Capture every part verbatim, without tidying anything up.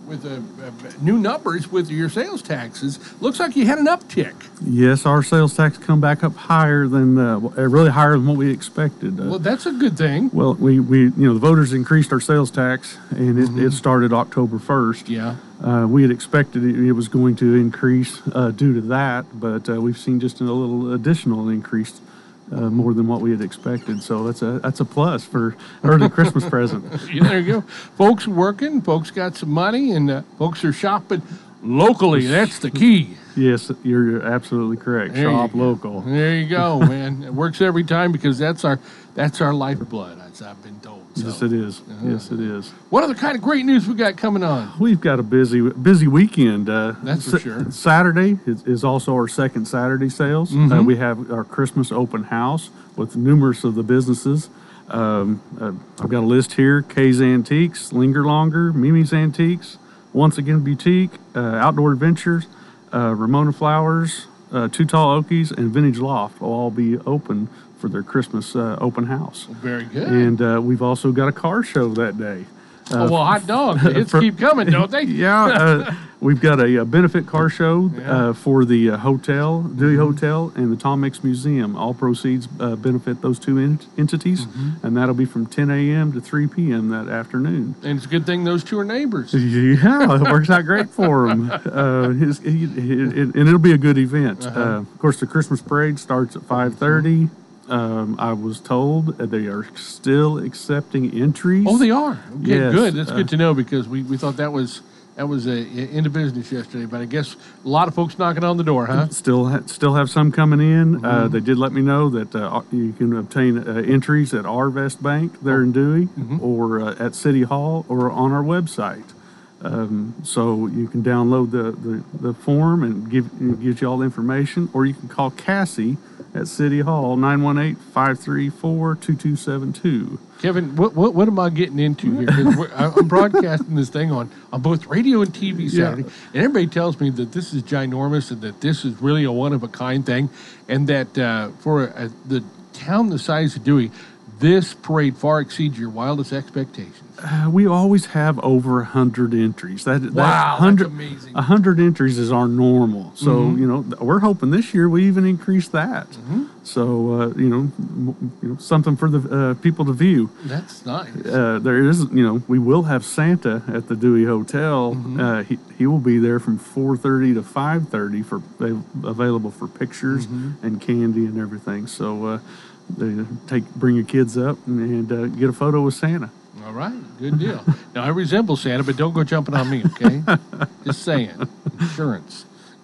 with uh, uh, new numbers with your sales taxes. Looks like you had an uptick. Yes, our sales tax come back up higher than uh, really higher than what we expected. Uh, well, that's a good thing. Well, we, we you know the voters increased our sales tax, and it, mm-hmm. it started October first. Yeah. Uh, we had expected it, it was going to increase uh, due to that, but uh, we've seen just a little additional increase. Uh, more than what we had expected, so that's a that's a plus for early Christmas present. Yeah, there you go. Folks working, folks got some money, and uh, folks are shopping locally. That's the key. Yes, you're, you're absolutely correct. There Shop local. There you go, man. It works every time because that's our that's our lifeblood, as I've been told. So. Yes, it is. Uh, yes, it is. What other kind of great news we got coming on? We've got a busy busy weekend. Uh, that's for sure. Saturday is, is also our second Saturday sales. Mm-hmm. Uh, we have our Christmas open house with numerous of the businesses. Um, uh, I've got a list here: Kay's Antiques, Linger Longer, Mimi's Antiques, Once Again Boutique, uh, Outdoor Adventures, uh, Ramona Flowers, uh, Two Tall Okies, and Vintage Loft will all be open for their Christmas uh, open house. Well, very good. And uh, we've also got a car show that day. Uh, oh, well, hot dog. Hits for, keep coming, don't they? Yeah. Uh, we've got a, a benefit car show yeah. uh, for the uh, hotel, Dewey mm-hmm. Hotel, and the Tom Mix Museum. All proceeds uh, benefit those two ent- entities, mm-hmm. and that'll be from ten a.m. to three p.m. that afternoon. And it's a good thing those two are neighbors. Yeah, it works out great for them. Uh, his, he, it, it, and it'll be a good event. Uh-huh. Uh, of course, the Christmas parade starts at five thirty. Mm-hmm. Um, I was told that they are still accepting entries. Oh, they are. Okay, yes. Good. That's uh, good to know because we, we thought that was that was a, into business yesterday. But I guess a lot of folks knocking on the door, huh? Still, ha- still have some coming in. Mm-hmm. Uh, they did let me know that uh, you can obtain uh, entries at Arvest Bank there in Dewey, mm-hmm. or uh, at City Hall, or on our website. Um, so you can download the, the, the form and give it gives you all the information, or you can call Cassie at City Hall, nine one eight, five three four, two two seven two. Kevin, what, what what am I getting into here? 'Cause we're, I'm broadcasting this thing on, on both radio and T V Saturday, yeah. and everybody tells me that this is ginormous and that this is really a one-of-a-kind thing, and that uh, for a, a, the town the size of Dewey, this parade far exceeds your wildest expectations. Uh, we always have over one hundred entries. That, wow, that that's amazing. one hundred entries is our normal. So, mm-hmm. you know, we're hoping this year we even increase that. Mm-hmm. So, uh, you know, m- you know, something for the uh, people to view. That's nice. Uh, there is, you know, we will have Santa at the Dewey Hotel. Mm-hmm. Uh, he, he will be there from four thirty to five thirty for available for pictures mm-hmm. and candy and everything. So, uh, they take bring your kids up and, and uh, get a photo with Santa. All right, good deal. Now, I resemble Santa, but don't go jumping on me, okay? Just saying. Insurance.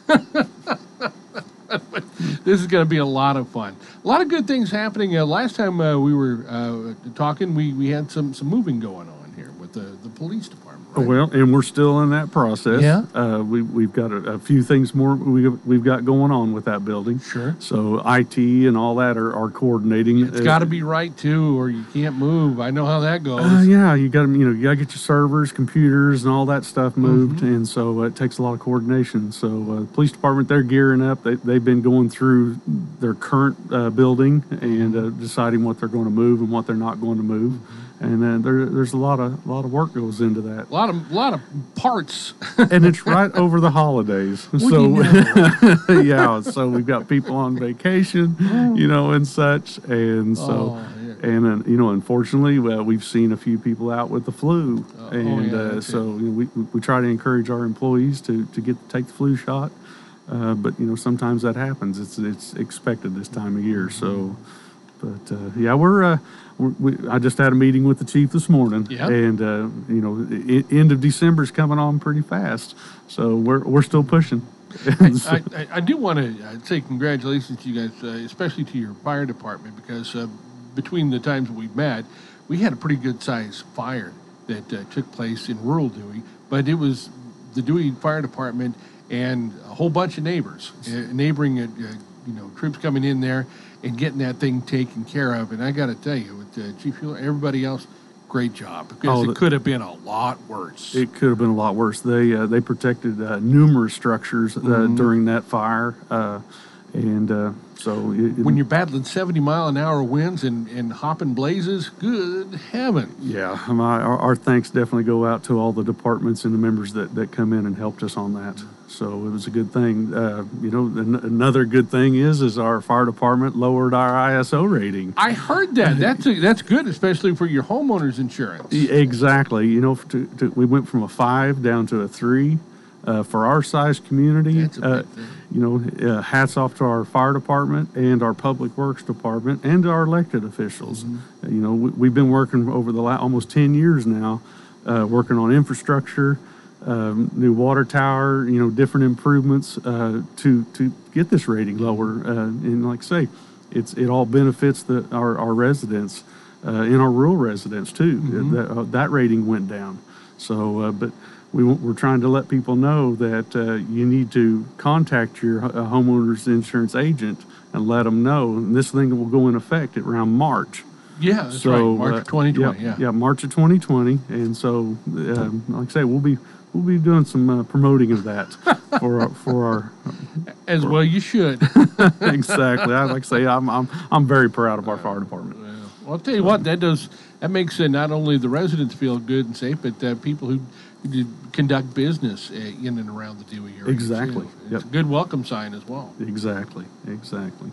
This is going to be a lot of fun. A lot of good things happening. Uh, last time uh, we were uh, talking, we, we had some, some moving going on here with the, the police department. Right? Well, and we're still in that process. Yeah. Uh, we, we've got a, a few things more we, we've got going on with that building. Sure. So I T and all that are, are coordinating. It's got to be right, too, or you can't move. I know how that goes. Uh, yeah, you got to you know you got to get your servers, computers, and all that stuff moved, mm-hmm. and so uh, it takes a lot of coordination. So uh, the police department, they're gearing up. They, they've been going through their current uh, building and uh, deciding what they're going to move and what they're not going to move. Mm-hmm. And uh, there, there's a lot of a lot of work goes into that. A lot of lot of parts. And it's right over the holidays. What so do you know? yeah, so we've got people on vacation, you know, and such, and so oh, yeah. and uh, you know, unfortunately, well, we've seen a few people out with the flu, uh, and oh, yeah, uh, okay. so you know, we we try to encourage our employees to to get take the flu shot, uh, but you know, sometimes that happens. It's it's expected this time of year, so. But uh, yeah, we're, uh, we're we, I just had a meeting with the chief this morning, yeah. and uh, you know, I, end of December is coming on pretty fast, so we're we're still pushing. I, I, I do want to say congratulations to you guys, uh, especially to your fire department, because uh, between the times we've met, we had a pretty good sized fire that uh, took place in rural Dewey, but it was the Dewey Fire Department and a whole bunch of neighbors, uh, neighboring, uh, you know, troops coming in there and getting that thing taken care of. And I got to tell you, with uh, Chief Hewlett, everybody else, great job, because oh, it could have been a lot worse. It could have been a lot worse. They uh, they protected uh, numerous structures uh, mm-hmm. during that fire, uh, and uh, So it, When you're battling seventy mile an hour winds and, and hopping blazes, good heaven. yeah, my, our, our thanks definitely go out to all the departments and the members that, that come in and helped us on that. So it was a good thing. Uh, you know, an, another good thing is is our fire department lowered our I S O rating. I heard that. That's a, that's good, especially for your homeowner's insurance. E- Exactly. You know, to, to, we went from a five down to a three. Uh, for our size community, That's a uh, big thing. you know, uh, hats off to our fire department and our public works department and to our elected officials. Mm-hmm. Uh, you know, we, we've been working over the last almost ten years now, uh, working on infrastructure, um, new water tower, you know, different improvements uh, to to get this rating lower. Uh, and like I say, it's it all benefits the our, our residents uh, and our rural residents too. Mm-hmm. That uh, that rating went down. So, uh, but. We, we're trying to let people know that uh, you need to contact your uh, homeowner's insurance agent and let them know. And this thing will go in effect at around March. Yeah, that's So, right. March uh, of twenty twenty. yeah, Yeah. yeah, March of twenty twenty. And so, um, like I say, we'll be we'll be doing some uh, promoting of that for our, for our As well, you should. exactly. I like I say, I'm I'm I'm very proud of our fire department. Well, I'll tell you what, that does that makes uh, not only the residents feel good and safe, but uh, people who, who do conduct business uh, in and around the Dewey area. Exactly. too. It's Yep. a good welcome sign as well. Exactly. Exactly.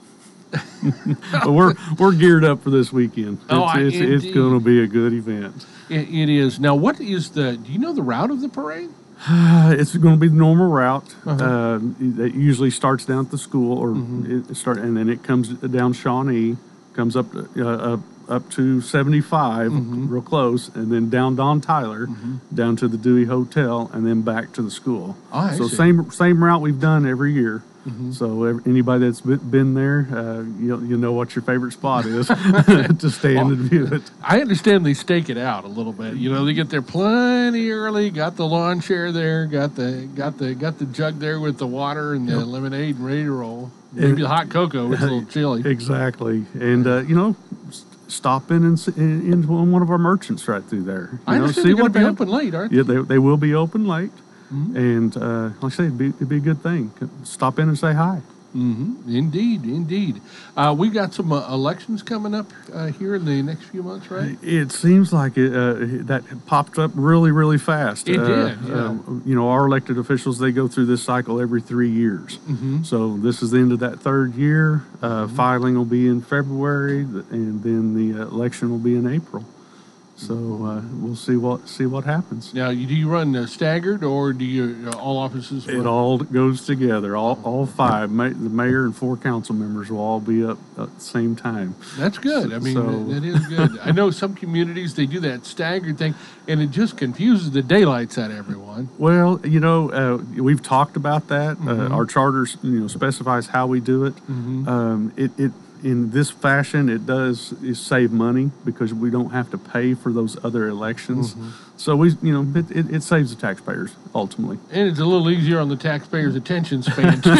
But we're we're geared up for this weekend. It's, Oh, I- it's, it's indeed. going to be a good event. It, it is. Now, what is the? Do you know the route of the parade? Uh, it's going to be the normal route. Uh-huh. Uh, that usually starts down at the school, or Mm-hmm. it start, and then it comes down Shawnee, comes up to, uh, up up to seventy-five, Mm-hmm. real close, and then down Don Tyler, down to the Dewey Hotel, and then back to the school. Oh, I so see. same same route we've done every year. Mm-hmm. So ev- anybody that's be- been there, uh, you you know what your favorite spot is to stand and view it. I understand they stake it out a little bit. You know, they get there plenty early. Got the lawn chair there. Got the got the got the jug there with the water and the lemonade and ready to roll. Maybe the hot cocoa. It's a little chilly. Exactly, and uh, you know, s- stop in and s- in, in one of our merchants right through there. You I know, understand they're going to they be have- open late, aren't they? Yeah, they they will be open late, Mm-hmm. and uh, like I say, it'd be, it'd be a good thing. Stop in and say hi. Mm-hmm. Indeed, indeed. Uh, we've got some uh, elections coming up uh, here in the next few months, right? It seems like it, uh, that popped up really, really fast. It Uh, did, yeah. um, you know, our elected officials, they go through this cycle every three years. Mm-hmm. So this is the end of that third year. Uh, Filing will be in February, th- and then the uh, election will be in April. So uh, we'll see what see what happens. Now, you, do you run uh, staggered, or do you uh, all offices? It run- all goes together. All, all five, ma- the mayor and four council members will all be up at the same time. That's good. I mean, So- that, that is good. I know some communities they do that staggered thing, and it just confuses the daylights out of everyone. Well, you know, uh, we've talked about that. Mm-hmm. Uh, our charter, you know, specifies how we do it. Um, it, it in this fashion, it does is save money because we don't have to pay for those other elections. Mm-hmm. So we, you know, it, it, it saves the taxpayers ultimately. And it's a little easier on the taxpayers' attention span too,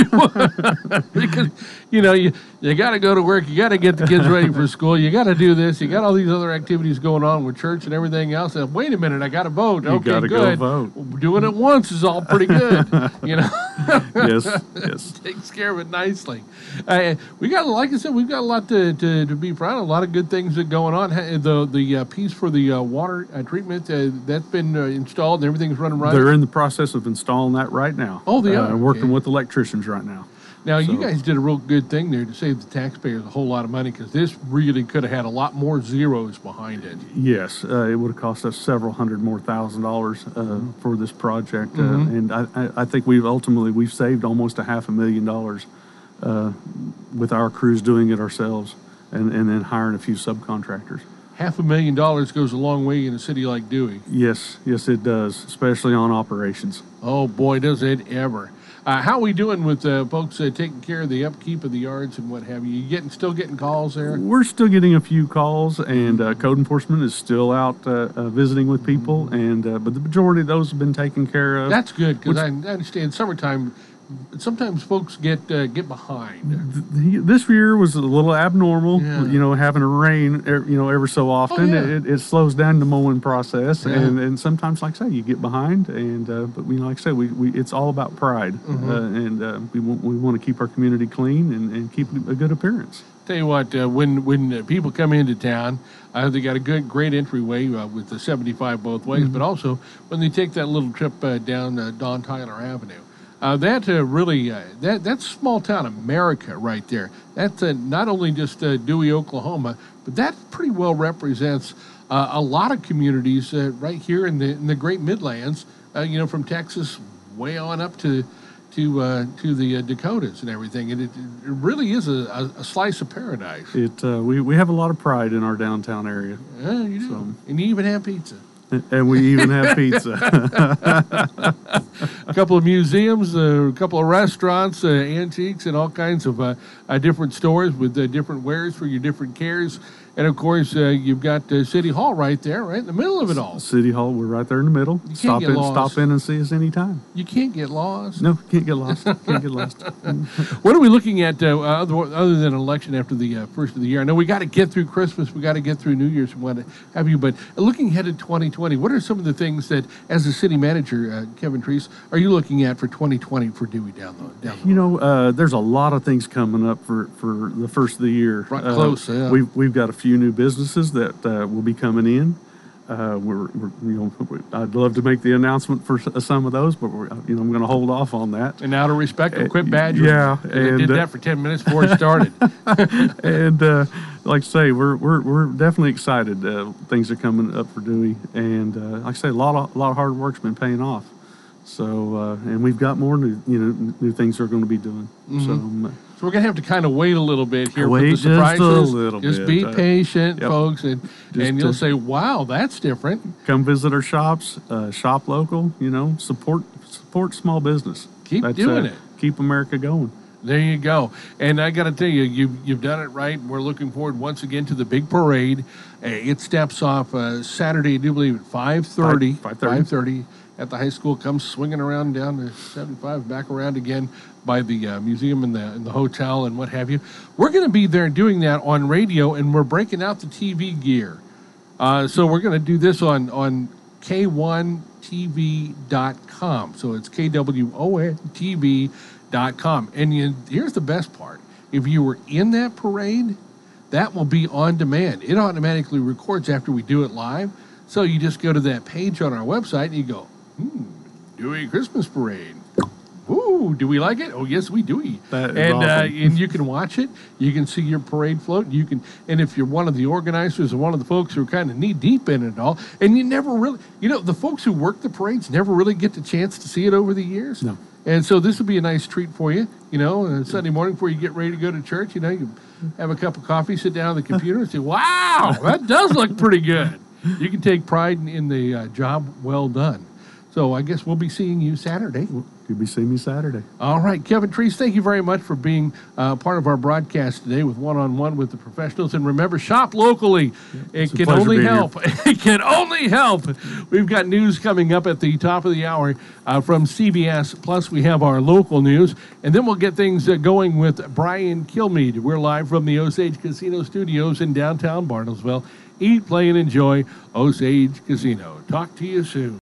because you know you you got to go to work, you got to get the kids ready for school, you got to do this, you got all these other activities going on with church and everything else. And wait a minute, I got to vote. You Okay, gotta go good. vote. Doing it once is all pretty good. You know, Yes, yes. takes care of it nicely. Uh, we got, like I said, we've got a lot to, to, to be proud of. A lot of good things that going on. Ha- The the uh, piece for the uh, water uh, treatment uh, that's been uh, installed and everything's running right. They're in the process of installing that right now. Oh, they uh, are? Working Okay. with electricians right now. Now, you So- guys did a real good thing there to save the taxpayers a whole lot of money, because this really could have had a lot more zeros behind it. Yes, uh, it would have cost us several hundred more thousand dollars uh, for this project, uh, and I, I, I think we've ultimately we've saved almost a half a million dollars uh, with our crews doing it ourselves, and, and then hiring a few subcontractors. Half a million dollars goes a long way in a city like Dewey. Yes, yes, it does, especially on operations. Oh, boy, does it ever. Uh, how are we doing with uh, folks uh, taking care of the upkeep of the yards and what have you? You getting still getting calls there? We're still getting a few calls, and uh, code enforcement is still out uh, uh, visiting with people, and uh, but the majority of those have been taken care of. That's good, because I, I understand summertime sometimes folks get uh, get behind. Th- This year was a little abnormal, Yeah. you know, having a rain, er, you know, ever so often. yeah. It, it slows down the mowing process, Yeah. and, and sometimes, like I say, you get behind. And uh, but we, like I said, we, we it's all about pride, Mm-hmm. uh, and uh, we want we want to keep our community clean and, and keep a good appearance. Tell you what, uh, when when uh, people come into town, uh, they got a good, great entryway uh, with the seventy-five both ways. But also when they take that little trip uh, down uh, Don Tyler Avenue, uh, that uh, really uh, that that's small town America right there. That's uh, not only just uh, Dewey, Oklahoma, but that pretty well represents uh, a lot of communities uh, right here in the in the Great Midlands. Uh, you know, from Texas way on up to. to uh, to the uh, Dakotas and everything, and it, it really is a, a, a slice of paradise. It uh, we we have a lot of pride in our downtown area, Yeah, you do, So- and you even have pizza. and we even have pizza. A couple of museums, uh, a couple of restaurants, uh, antiques, and all kinds of uh, uh, different stores with uh, different wares for your different cares. And of course, uh, you've got uh, City Hall right there, right in the middle of it all. City Hall, we're right there in the middle. can't Stop get in, lost. stop in, and see us anytime. You can't get lost. No, can't get lost. Can't get lost. What are we looking at uh, other, other than an election after the uh, first of the year? I know we got to get through Christmas, we got to get through New Year's and what have you, but looking ahead to twenty twenty, what are some of the things that, as a city manager, uh, Kevin Treese, are you looking at for twenty twenty for Dewey down the down the You know, uh, there's a lot of things coming up for, for the first of the year. Right Uh, close, yeah. We've we've got a few new businesses that uh, will be coming in. Uh, we're, we're you know we- I'd love to make the announcement for s- some of those, but we're, you know I'm going to hold off on that. And out of respect, we'll quit Uh, badgering. yeah, I did and, uh, that for ten minutes before it started. And uh, like I say, we're we're we're definitely excited. Uh, things are coming up for Dewey, and uh, like I say, a lot of a lot of hard work's been paying off. So uh, and we've got more new you know new things we're going to be doing. So. Um, So we're gonna have to kind of wait a little bit here Wait for the just a surprises. little Just bit. be Uh, patient, yep. folks, and Just, and you'll uh, say, "Wow, that's different." Come visit our shops, uh, shop local, you know, support support small business. Keep doing it. Keep America going. There you go. And I got to tell you, you've, you've done it right. We're looking forward once again to the big parade. Uh, it steps off uh, Saturday, I do believe, at five thirty. Five- five thirty. five thirty at the high school. Comes swinging around down to seventy-five, back around again by the uh, museum and the, and the hotel and what have you. We're going to be there doing that on radio, and we're breaking out the T V gear. Uh, so we're going to do this on, on K one T V dot com. So it's K W O N T V dot com. And you, here's the best part. If you were in that parade, that will be on demand. It automatically records after we do it live. So you just go to that page on our website and you go, hmm, Dewey Christmas Parade. Ooh, do we like it? Oh, yes, we do. That is and uh, awesome. and you can watch it. You can see your parade float. You can, and if you're one of the organizers or one of the folks who are kind of knee deep in it all, and you never really, you know, the folks who work the parades never really get the chance to see it over the years. No. And so this will be a nice treat for you. You know, uh, Sunday morning before you get ready to go to church, you know, you have a cup of coffee, sit down at the computer, and say, "Wow, that does look pretty good." You can take pride in, in the uh, job well done. So I guess we'll be seeing you Saturday. You'll be seeing me Saturday. All right, Kevin Treese, thank you very much for being uh, part of our broadcast today with One-on-One with the Professionals. And remember, shop locally. It It's a can pleasure only being here. help. It can only help. We've got news coming up at the top of the hour uh, from C B S. Plus, we have our local news. And then we'll get things uh, going with Brian Kilmeade. We're live from the Osage Casino Studios in downtown Bartlesville. Eat, play, and enjoy Osage Casino. Talk to you soon.